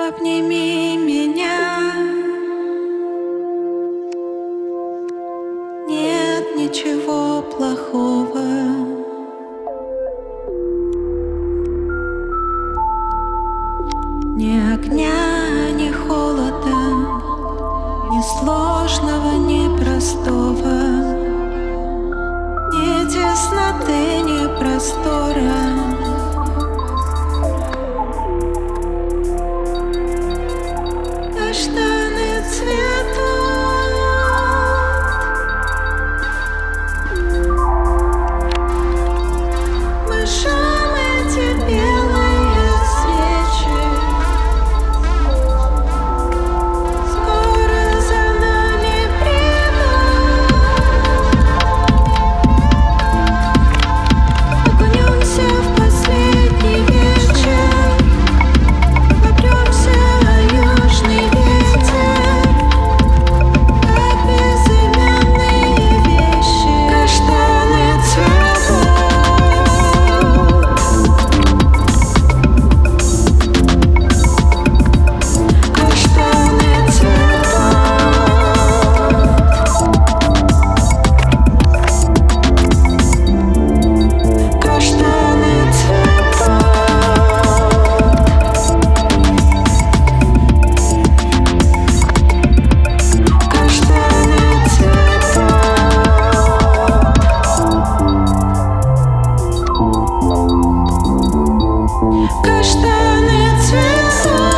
Обними меня, нет ничего плохого. Ни огня, ни холода, ни сложного, ни простого, ни тесноты, ни простора. Каштаны цветут, мы жжем эти белые свечи. Скоро за нами придут. Окунемся в последний вечер, обопремся о южный ветер, как безымянные вещи. Каштаны цветут, каштаны цветут, каштаны цветут. Каштаны цветут, каштаны цветут.